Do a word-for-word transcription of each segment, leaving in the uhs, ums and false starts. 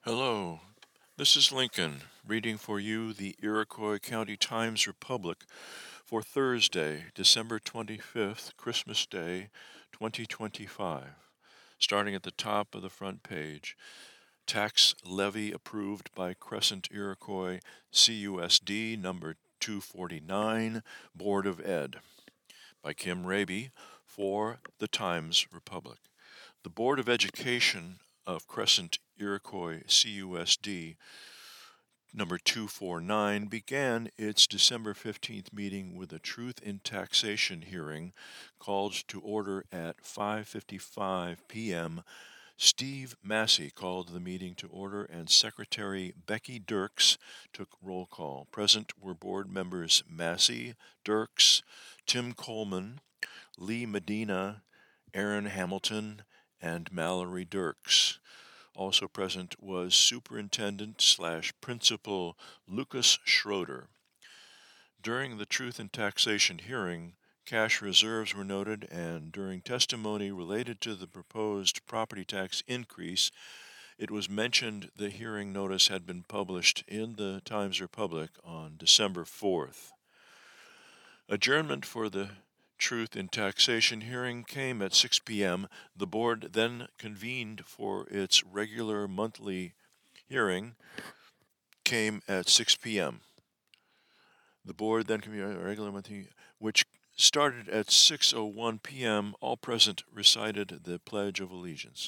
Hello, this is Lincoln, reading for you the Iroquois County Times-Republic for Thursday, December twenty-fifth, Christmas Day, twenty twenty-five. Starting at the top of the front page, tax levy approved by Crescent Iroquois C U S D number two forty-nine, Board of Ed, by Kim Raby for the Times-Republic. The Board of Education of Crescent Iroquois C U S D number two forty-nine began its December fifteenth meeting with a Truth in Taxation hearing called to order at five fifty-five p.m. Steve Massey called the meeting to order, and Secretary Becky Dirks took roll call. Present were board members Massey, Dirks, Tim Coleman, Lee Medina, Aaron Hamilton, and Mallory Dirks. Also present was Superintendent slash Principal Lucas Schroeder. During the Truth in Taxation hearing, cash reserves were noted, and during testimony related to the proposed property tax increase, it was mentioned the hearing notice had been published in the Times-Republic on December fourth. Adjournment for the Truth in Taxation hearing came at six p.m. The board then convened for its regular monthly hearing, came at six p.m. The board then convened a regular monthly, which started at six oh one p.m. All present recited the Pledge of Allegiance.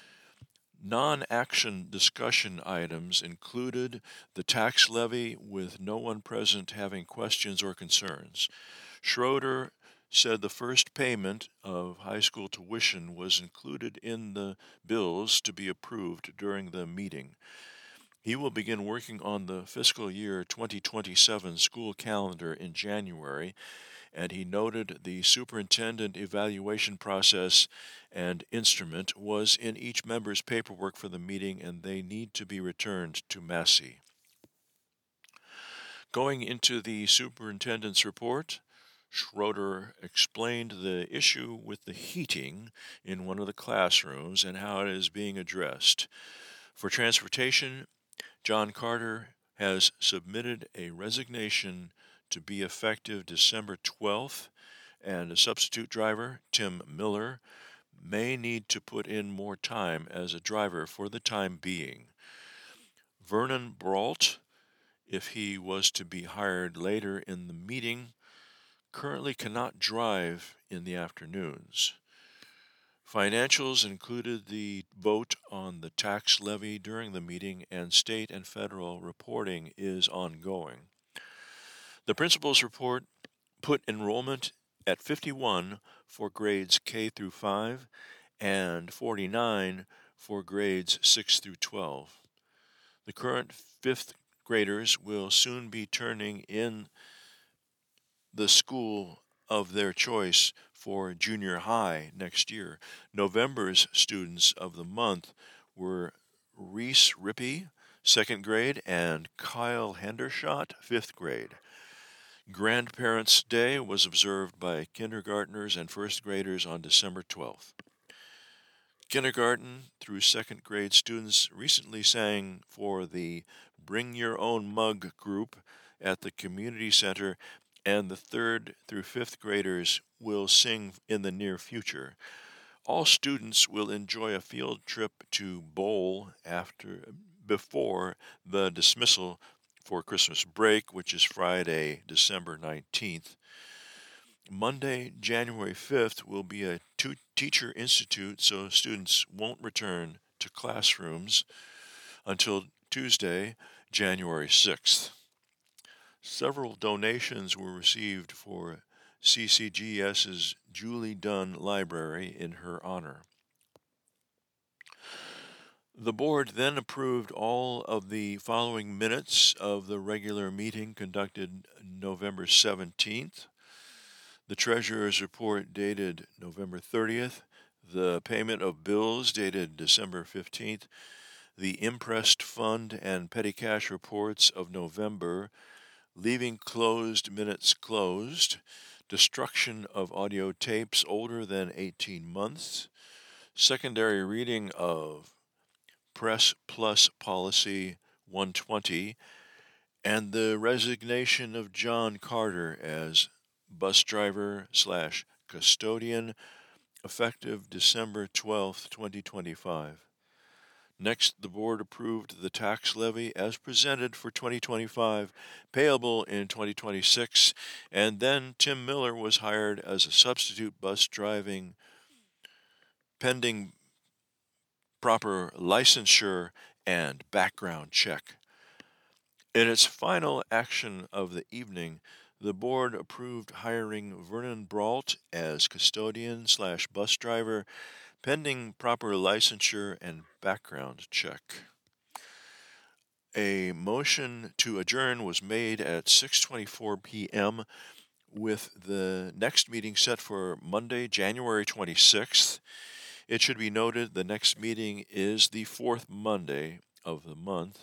Non-action discussion items included the tax levy, with no one present having questions or concerns. Schroeder said the first payment of high school tuition was included in the bills to be approved during the meeting. He will begin working on the fiscal year twenty twenty-seven school calendar in January, and he noted the superintendent evaluation process and instrument was in each member's paperwork for the meeting, and they need to be returned to Massey. Going into the superintendent's report, Schroeder explained the issue with the heating in one of the classrooms and how it is being addressed. For transportation, John Carter has submitted a resignation to be effective December twelfth, and a substitute driver, Tim Miller, may need to put in more time as a driver for the time being. Vernon Brault, if he was to be hired later in the meeting, currently cannot drive in the afternoons. Financials included the vote on the tax levy during the meeting, and state and federal reporting is ongoing. The principal's report put enrollment at fifty-one for grades K through five and forty-nine for grades six through twelve. The current fifth graders will soon be turning in the school of their choice for junior high next year. November's students of the month were Reese Rippey, second grade, and Kyle Hendershot, fifth grade. Grandparents' Day was observed by kindergartners and first graders on December twelfth. Kindergarten through second grade students recently sang for the Bring Your Own Mug group at the community center, and the third through fifth graders will sing in the near future. All students will enjoy a field trip to bowl after before the dismissal for Christmas break, which is Friday, December nineteenth. Monday, January fifth, will be a two teacher institute, so students won't return to classrooms until Tuesday, January sixth. Several donations were received for C C G S's Julie Dunn Library in her honor. The board then approved all of the following minutes of the regular meeting conducted November seventeenth. The treasurer's report dated November thirtieth, the payment of bills dated December fifteenth, the impressed fund and petty cash reports of November, leaving closed minutes closed, destruction of audio tapes older than eighteen months, secondary reading of Press Plus Policy one twenty, and the resignation of John Carter as bus driver slash custodian, effective December twelfth, twenty twenty-five. Next, the board approved the tax levy as presented for twenty twenty-five, payable in twenty twenty-six, and then Tim Miller was hired as a substitute bus driving pending proper licensure and background check. In its final action of the evening, the board approved hiring Vernon Brault as custodian slash bus driver, pending proper licensure and background check. A motion to adjourn was made at six twenty-four p.m. with the next meeting set for Monday, January twenty-sixth. It should be noted the next meeting is the fourth Monday of the month.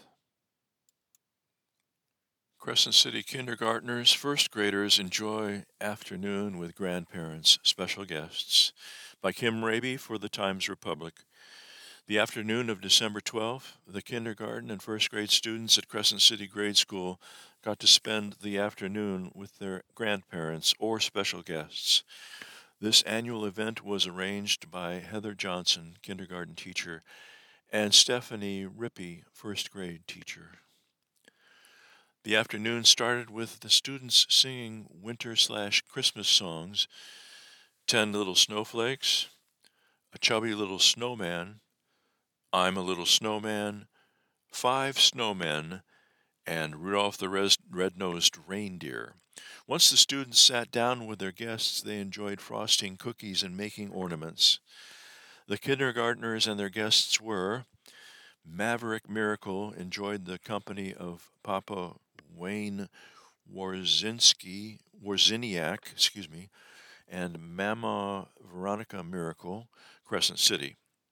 Crescent City kindergartners, first graders enjoy afternoon with grandparents, special guests, by Kim Raby for the Times Republic. The afternoon of December twelfth, the kindergarten and first grade students at Crescent City Grade School got to spend the afternoon with their grandparents or special guests. This annual event was arranged by Heather Johnson, kindergarten teacher, and Stephanie Rippey, first grade teacher. The afternoon started with the students singing winter slash Christmas songs, Ten Little Snowflakes, A Chubby Little Snowman, I'm a Little Snowman, Five Snowmen, and Rudolph the Red-Nosed Reindeer. Once the students sat down with their guests, they enjoyed frosting cookies and making ornaments. The kindergartners and their guests were Maverick Miracle enjoyed the company of Papa Wayne Warzinski, Warziniak, excuse me, and Mama Veronica Miracle, Crescent City.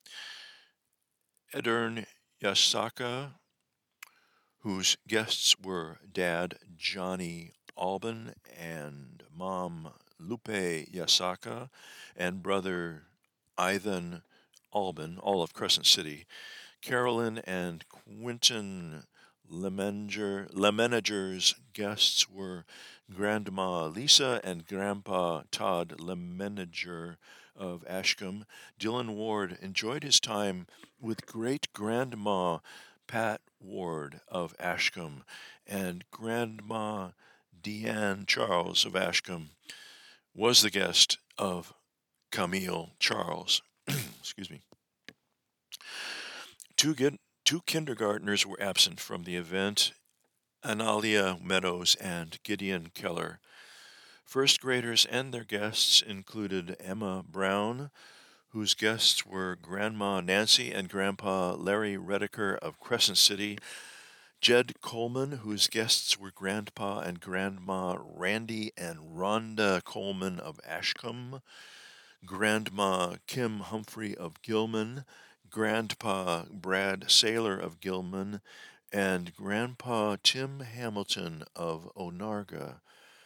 Edern Yasaka, whose guests were Dad Johnny Alban and Mom Lupe Yasaka, and brother Ivan Alban, all of Crescent City. Carolyn and Quentin Lemenger, Lemenager's guests were Grandma Lisa and Grandpa Todd Lemenager of Ashcombe. Dylan Ward enjoyed his time with great-grandma Pat Ward of Ashcombe and Grandma Deanne Charles of Ashcombe was the guest of Camille Charles. Excuse me. Two, good, two kindergartners were absent from the event, Analia Meadows and Gideon Keller. First graders and their guests included Emma Brown, whose guests were Grandma Nancy and Grandpa Larry Redeker of Crescent City, Jed Coleman, whose guests were Grandpa and Grandma Randy and Rhonda Coleman of Ashcombe, Grandma Kim Humphrey of Gilman, Grandpa Brad Saylor of Gilman, and Grandpa Tim Hamilton of Onarga.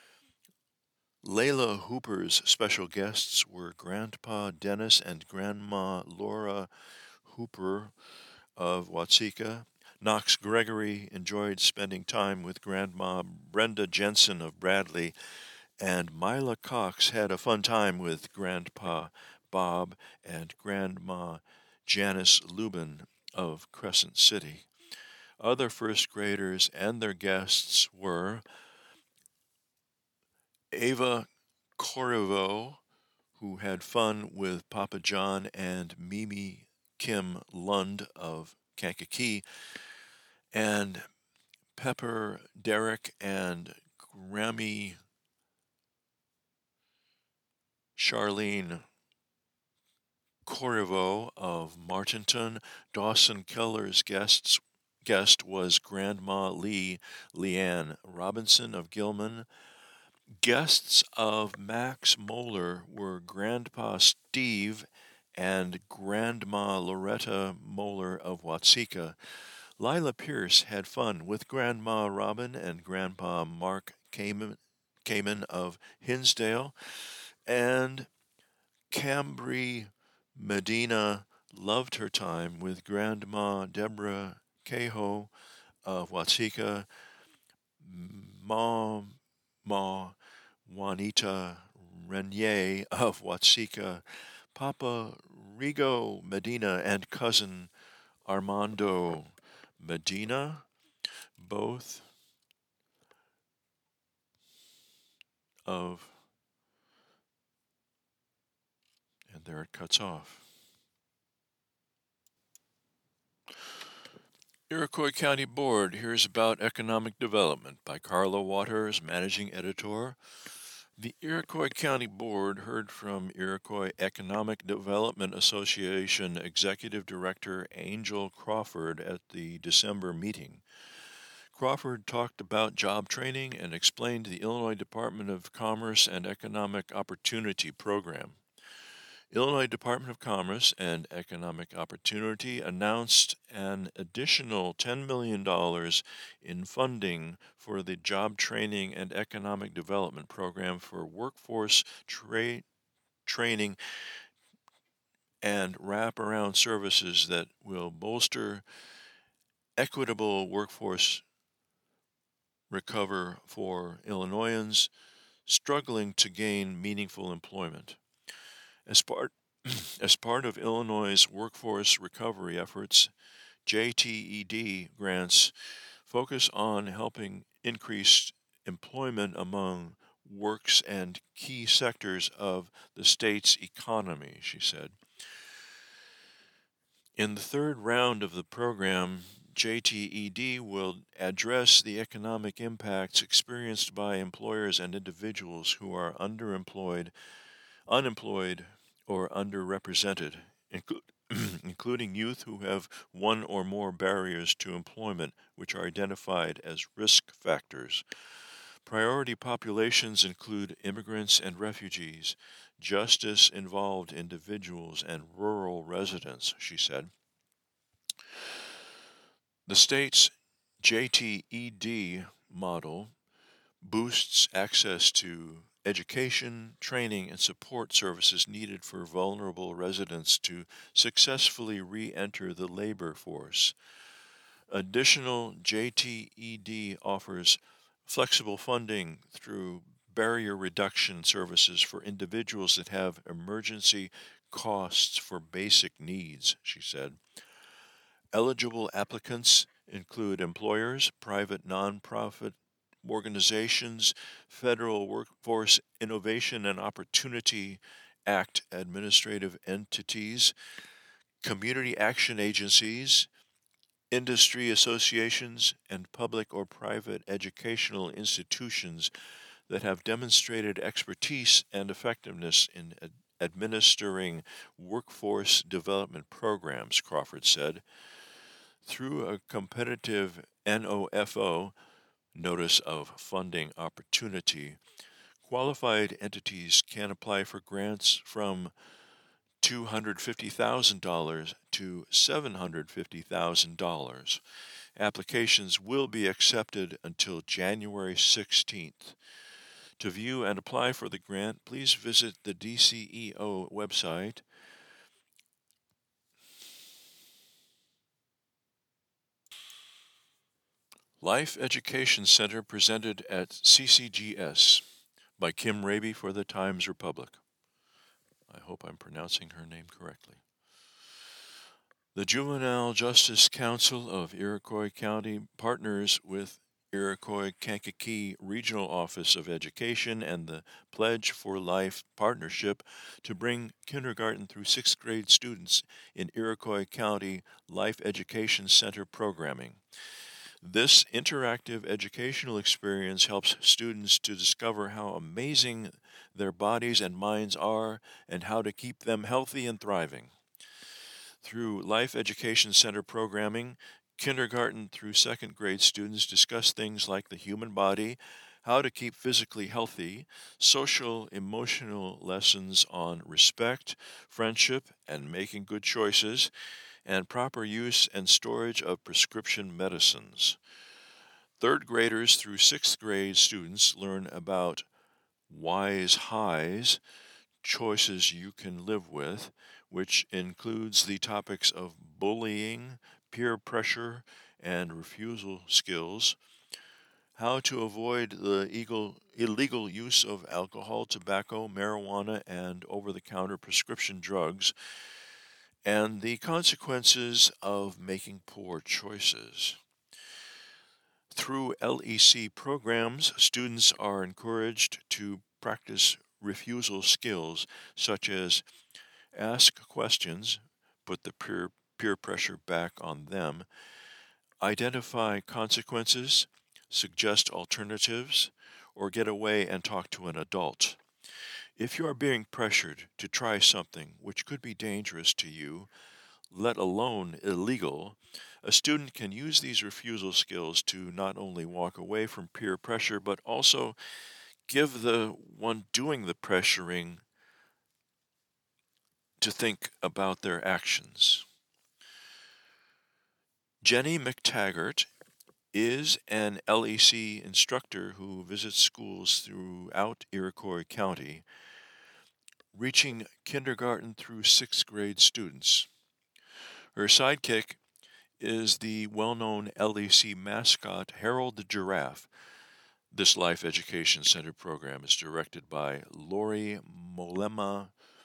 Layla Hooper's special guests were Grandpa Dennis and Grandma Laura Hooper of Watseka. Knox Gregory enjoyed spending time with Grandma Brenda Jensen of Bradley, and Mila Cox had a fun time with Grandpa Bob and Grandma Janice Lubin of Crescent City. Other first graders and their guests were Ava Corriveau, who had fun with Papa John and Mimi Kim Lund of Kankakee, and Pepper Derrick and Grammy Charlene Corriveau of Martinton. Dawson Keller's guests, guest was Grandma Lee Leanne Robinson of Gilman. Guests of Max Moeller were Grandpa Steve and Grandma Loretta Moeller of Watseka. Lila Pierce had fun with Grandma Robin and Grandpa Mark Kamen, Kamen of Hinsdale, and Cambry Medina loved her time with Grandma Deborah Cahoe of Watseka, Ma Ma Juanita Renier of Watseka, Papa Rigo Medina, and cousin Armando Medina, both of, and there it cuts off. Iroquois County Board hears about economic development by Carla Waters, managing editor. The Iroquois County Board heard from Iroquois Economic Development Association Executive Director Angel Crawford at the December meeting. Crawford talked about job training and explained the Illinois Department of Commerce and Economic Opportunity Program. Illinois Department of Commerce and Economic Opportunity announced an additional ten million dollars in funding for the Job Training and Economic Development Program for workforce tra- training and wraparound services that will bolster equitable workforce recover for Illinoisans struggling to gain meaningful employment. As part, as part of Illinois' workforce recovery efforts, J T E D grants focus on helping increase employment among works and key sectors of the state's economy, she said. In the third round of the program, J T E D will address the economic impacts experienced by employers and individuals who are underemployed, unemployed, or underrepresented, inclu- including youth who have one or more barriers to employment which are identified as risk factors. Priority populations include immigrants and refugees, justice-involved individuals, and rural residents, she said. The state's J T E D model boosts access to education, training, and support services needed for vulnerable residents to successfully re-enter the labor force. Additional J T E D offers flexible funding through barrier reduction services for individuals that have emergency costs for basic needs, she said. Eligible applicants include employers, private nonprofit organizations, Federal Workforce Innovation and Opportunity Act administrative entities, community action agencies, industry associations, and public or private educational institutions that have demonstrated expertise and effectiveness in ad- administering workforce development programs, Crawford said. Through a competitive N O F O, Notice of Funding Opportunity, qualified entities can apply for grants from two hundred fifty thousand dollars to seven hundred fifty thousand dollars. Applications will be accepted until January sixteenth. To view and apply for the grant, please visit the D C E O website. Life Education Center presented at C C G S by Kim Raby for the Times Republic. I hope I'm pronouncing her name correctly. The Juvenile Justice Council of Iroquois County partners with Iroquois Kankakee Regional Office of Education and the Pledge for Life Partnership to bring kindergarten through sixth grade students in Iroquois County Life Education Center programming. This interactive educational experience helps students to discover how amazing their bodies and minds are and how to keep them healthy and thriving. Through Life Education Center programming, kindergarten through second grade students discuss things like the human body, how to keep physically healthy, social emotional lessons on respect, friendship, and making good choices, and proper use and storage of prescription medicines. Third graders through sixth grade students learn about wise highs, choices you can live with, which includes the topics of bullying, peer pressure, and refusal skills, how to avoid the illegal, illegal use of alcohol, tobacco, marijuana, and over-the-counter prescription drugs, and the consequences of making poor choices. Through L E C programs, students are encouraged to practice refusal skills such as ask questions, put the peer, peer pressure back on them, identify consequences, suggest alternatives, or get away and talk to an adult. If you are being pressured to try something which could be dangerous to you, let alone illegal, a student can use these refusal skills to not only walk away from peer pressure, but also give the one doing the pressuring to think about their actions. Jenny McTaggart is an L E C instructor who visits schools throughout Iroquois County, reaching kindergarten through sixth grade students. Her sidekick is the well-known L E C mascot Harold the Giraffe. This Life Education Center program is directed by Lori Molema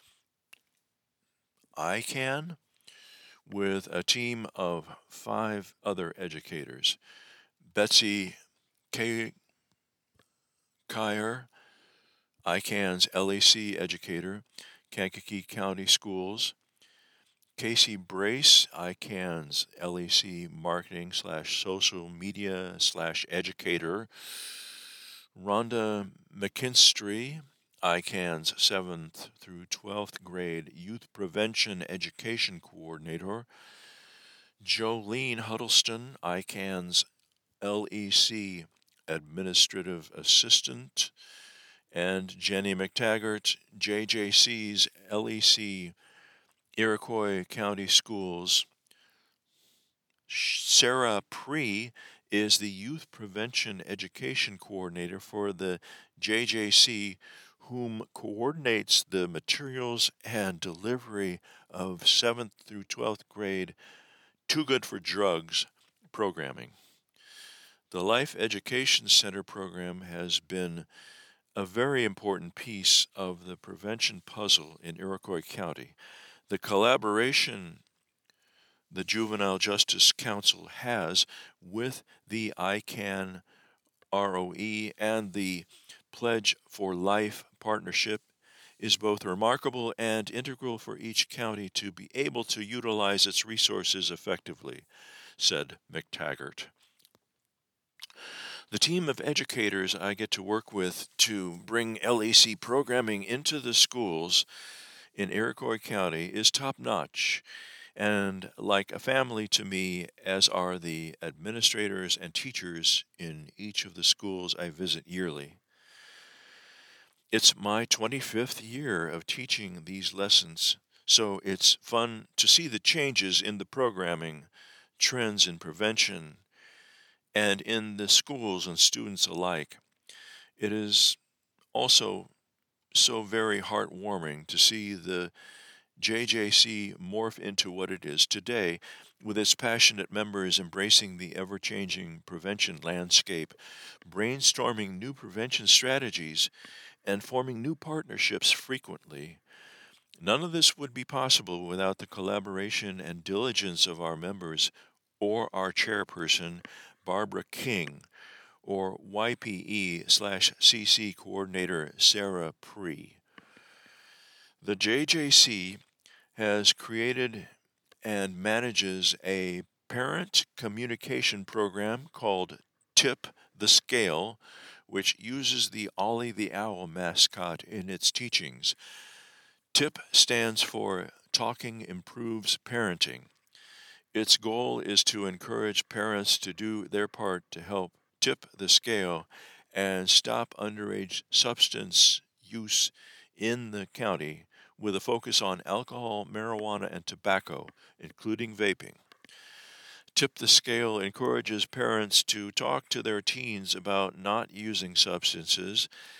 Ican with a team of five other educators. Betsy K. Kyer, Ican's L E C educator, Kankakee County Schools. Casey Brace, Ican's L E C marketing slash social media slash educator. Rhonda McKinstry, Ican's seventh through twelfth grade youth prevention education coordinator. Jolene Huddleston, Ican's L E C administrative assistant. And Jenny McTaggart, J J C's L E C Iroquois County Schools. Sarah Pree is the Youth Prevention Education Coordinator for the J J C, whom coordinates the materials and delivery of seventh through twelfth grade Too Good for Drugs programming. The Life Education Center program has been a very important piece of the prevention puzzle in Iroquois County. The collaboration the Juvenile Justice Council has with the ICAN R O E and the Pledge for Life partnership is both remarkable and integral for each county to be able to utilize its resources effectively, said McTaggart. The team of educators I get to work with to bring L E C programming into the schools in Iroquois County is top-notch and like a family to me, as are the administrators and teachers in each of the schools I visit yearly. It's my twenty-fifth year of teaching these lessons, so it's fun to see the changes in the programming, trends in prevention, and in the schools and students alike. It is also so very heartwarming to see the J J C morph into what it is today, with its passionate members embracing the ever-changing prevention landscape, brainstorming new prevention strategies, and forming new partnerships frequently. None of this would be possible without the collaboration and diligence of our members or our chairperson, Barbara King, or Y P E slash C C coordinator Sarah Pree. The J J C has created and manages a parent communication program called Tip the Scale, which uses the Ollie the Owl mascot in its teachings. TIP stands for Talking Improves Parenting. Its goal is to encourage parents to do their part to help tip the scale and stop underage substance use in the county, with a focus on alcohol, marijuana, and tobacco, including vaping. Tip the Scale encourages parents to talk to their teens about not using substances,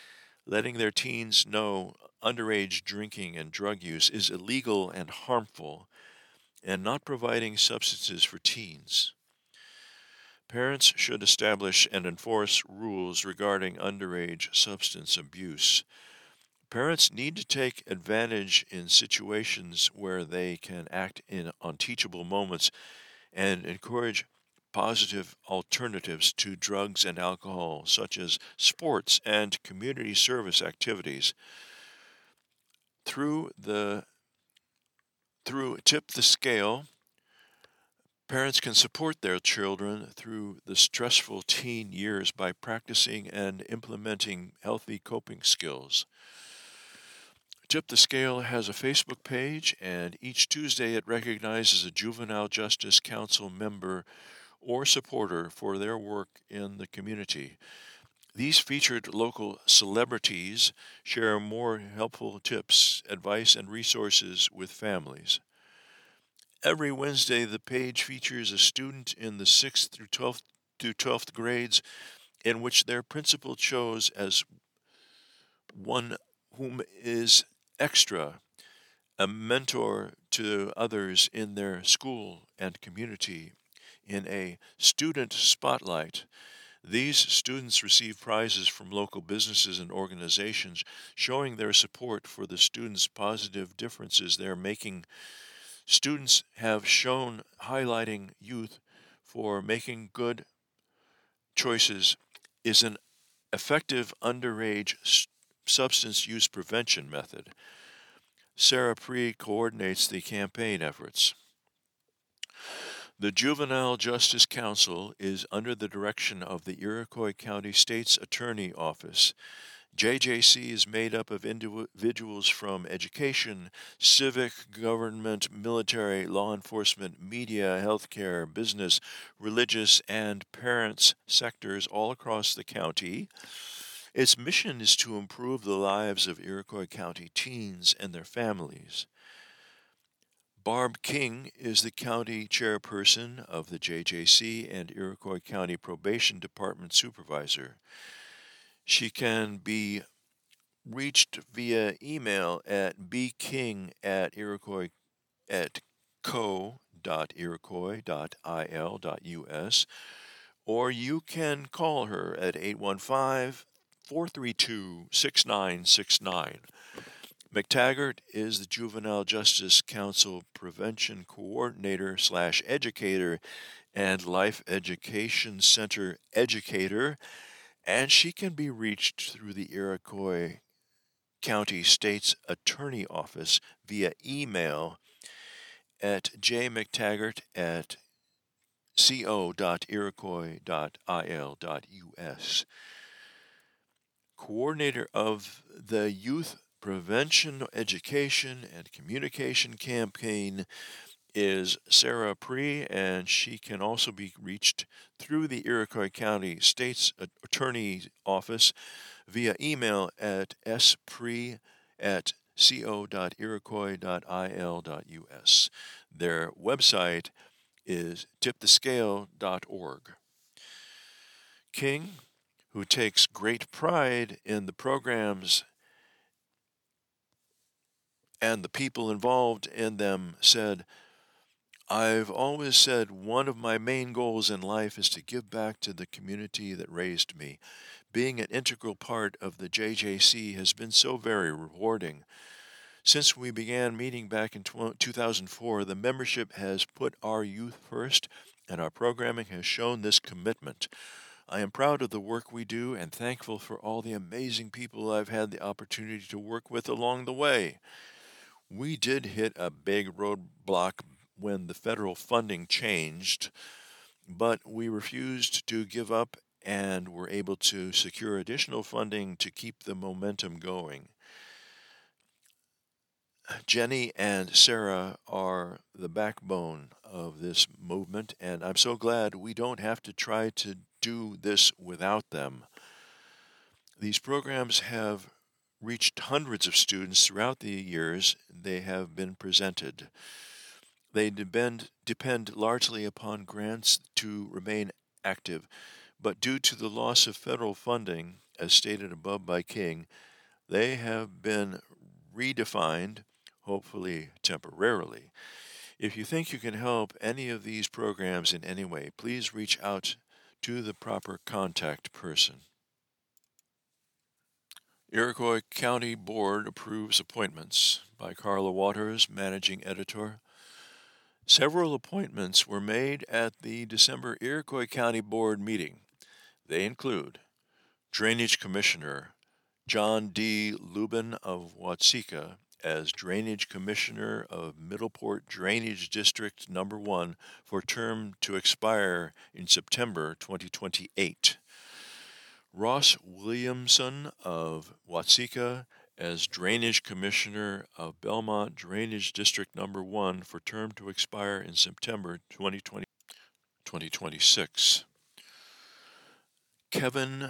letting their teens know underage drinking and drug use is illegal and harmful, and not providing substances for teens. Parents should establish and enforce rules regarding underage substance abuse. Parents need to take advantage in situations where they can act in on teachable moments and encourage positive alternatives to drugs and alcohol, such as sports and community service activities. Through the through Tip the Scale, parents can support their children through the stressful teen years by practicing and implementing healthy coping skills. Tip the Scale has a Facebook page, and each Tuesday it recognizes a Juvenile Justice Council member or supporter for their work in the community. These featured local celebrities share more helpful tips, advice, and resources with families. Every Wednesday, the page features a student in the sixth through twelfth to twelfth grades in which their principal chose as one whom is extra, a mentor to others in their school and community. In a student spotlight, these students receive prizes from local businesses and organizations, showing their support for the students' positive differences they're making. Students have shown highlighting youth for making good choices is an effective underage s- substance use prevention method. Sarah Pree coordinates the campaign efforts. The Juvenile Justice Council is under the direction of the Iroquois County State's Attorney Office. J J C is made up of individuals from education, civic, government, military, law enforcement, media, healthcare, business, religious, and parents sectors all across the county. Its mission is to improve the lives of Iroquois County teens and their families. Barb King is the county chairperson of the J J C and Iroquois County Probation Department supervisor. She can be reached via email at bking at iroquois at co.iroquois.il.us, or you can call her at eight one five, four three two, six nine six nine. McTaggart is the Juvenile Justice Council Prevention Coordinator slash Educator and Life Education Center Educator, and she can be reached through the Iroquois County State's Attorney Office via email at jmctaggart at co.iroquois.il.us. Coordinator of the Youth Prevention, Education, and Communication Campaign is Sarah Pree, and she can also be reached through the Iroquois County State's Attorney's Office via email at spree at co.iroquois.il.us. Their website is tip the scale dot org. King, who takes great pride in the programs and the people involved in them, said, "I've always said one of my main goals in life is to give back to the community that raised me. Being an integral part of the J J C has been so very rewarding. Since we began meeting back in two thousand four, the membership has put our youth first, and our programming has shown this commitment. I am proud of the work we do and thankful for all the amazing people I've had the opportunity to work with along the way. We did hit a big roadblock when the federal funding changed, but we refused to give up and were able to secure additional funding to keep the momentum going. Jenny and Sarah are the backbone of this movement, and I'm so glad we don't have to try to do this without them. These programs have reached hundreds of students throughout the years they have been presented. They depend, depend largely upon grants to remain active, but due to the loss of federal funding, as stated above by King, They have been redefined, hopefully temporarily. If you think you can help any of these programs in any way, please reach out to the proper contact person. Iroquois County Board approves appointments by Carla Waters, Managing Editor. Several appointments were made at the December Iroquois County Board meeting. They include Drainage Commissioner John D. Lubin of Watseka as Drainage Commissioner of Middleport Drainage District Number one for term to expire in September twenty twenty-eight. Ross Williamson of Watseka as Drainage Commissioner of Belmont Drainage District Number one for term to expire in September twenty twenty-six. Kevin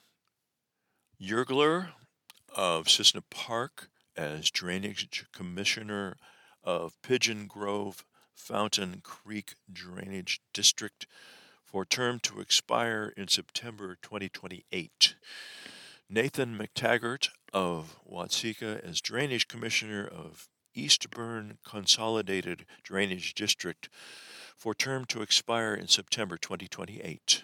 Yergler of Cissna Park as Drainage Commissioner of Pigeon Grove Fountain Creek Drainage District for term to expire in September twenty twenty-eight. Nathan McTaggart of Watseka as Drainage Commissioner of Eastburn Consolidated Drainage District for term to expire in September twenty twenty-eight.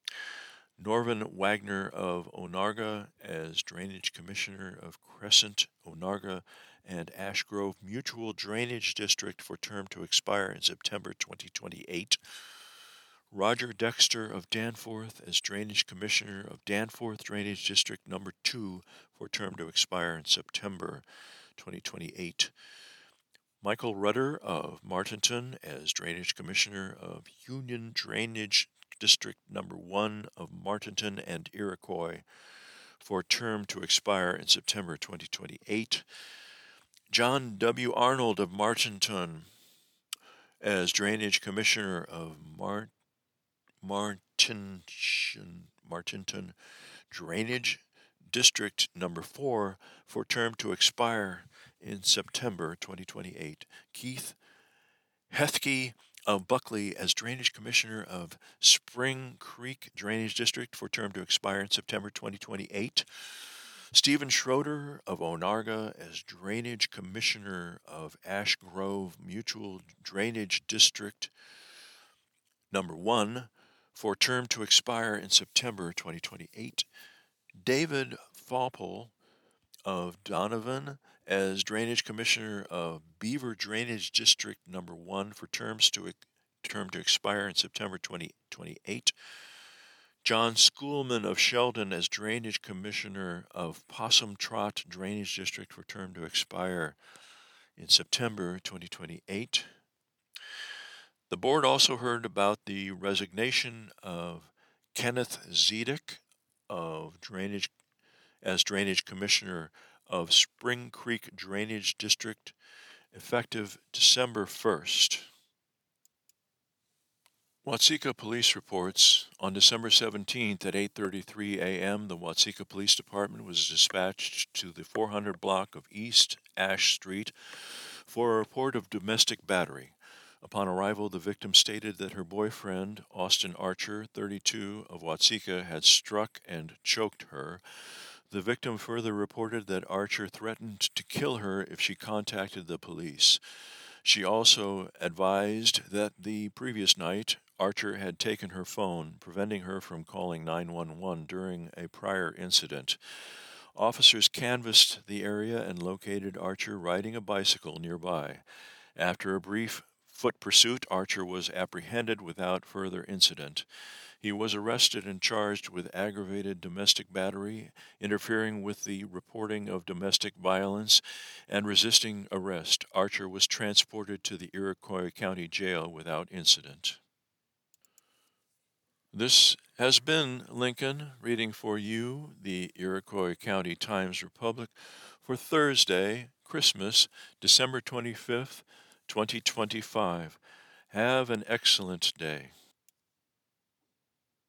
Norvin Wagner of Onarga as Drainage Commissioner of Crescent, Onarga, and Ash Grove Mutual Drainage District for term to expire in September twenty twenty-eight. Roger Dexter of Danforth as Drainage Commissioner of Danforth Drainage District Number two for term to expire in September twenty twenty-eight. Michael Rudder of Martinton as Drainage Commissioner of Union Drainage District Number one of Martinton and Iroquois for term to expire in September twenty twenty-eight. John W. Arnold of Martinton as Drainage Commissioner of Mar- Martinton, Martinton Drainage District Number four for term to expire in September twenty twenty-eight. Keith Hethke of Buckley as Drainage Commissioner of Spring Creek Drainage District for term to expire in September twenty twenty-eight. Stephen Schroeder of Onarga as Drainage Commissioner of Ash Grove Mutual Drainage District Number one for term to expire in September twenty twenty-eight. David Fauple of Donovan as Drainage Commissioner of Beaver Drainage District Number one for terms to term to expire in September twenty twenty-eight. John Schoolman of Sheldon as Drainage Commissioner of Possum Trot Drainage District for term to expire in September twenty twenty-eight. The board also heard about the resignation of Kenneth Zedek of Drainage as Drainage Commissioner of Spring Creek Drainage District, effective December first. Watseka Police reports on December seventeenth at eight thirty-three a.m. the Watseka Police Department was dispatched to the four hundred block of East Ash Street for a report of domestic battery. Upon arrival, the victim stated that her boyfriend, Austin Archer, thirty-two, of Watseka, had struck and choked her. The victim further reported that Archer threatened to kill her if she contacted the police. She also advised that the previous night, Archer had taken her phone, preventing her from calling nine one one during a prior incident. Officers canvassed the area and located Archer riding a bicycle nearby. After a brief foot pursuit, Archer was apprehended without further incident. He was arrested and charged with aggravated domestic battery, interfering with the reporting of domestic violence, and resisting arrest. Archer was transported to the Iroquois County Jail without incident. This has been Lincoln reading for you the Iroquois County Times-Republic for Thursday, Christmas, December twenty-fifth, twenty twenty-five. Have an excellent day.